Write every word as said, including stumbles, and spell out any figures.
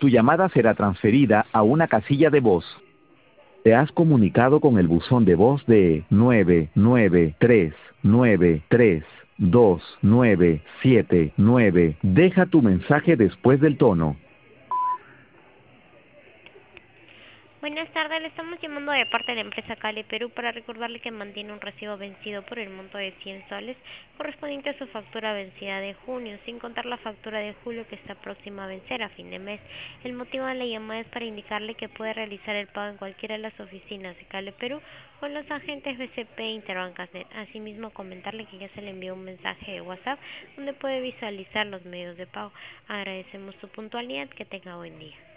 Tu llamada será transferida a una casilla de voz. Te has comunicado con el buzón de voz de nueve nueve tres nueve tres dos nueve siete nueve. Deja tu mensaje después del tono. Buenas tardes, le estamos llamando de parte de la empresa Cale Perú para recordarle que mantiene un recibo vencido por el monto de cien soles correspondiente a su factura vencida de junio, sin contar la factura de julio que está próxima a vencer a fin de mes. El motivo de la llamada es para indicarle que puede realizar el pago en cualquiera de las oficinas de Cale Perú o en los agentes B C P e Interbancasnet. Asimismo, comentarle que ya se le envió un mensaje de WhatsApp donde puede visualizar los medios de pago. Agradecemos su puntualidad, que tenga buen día.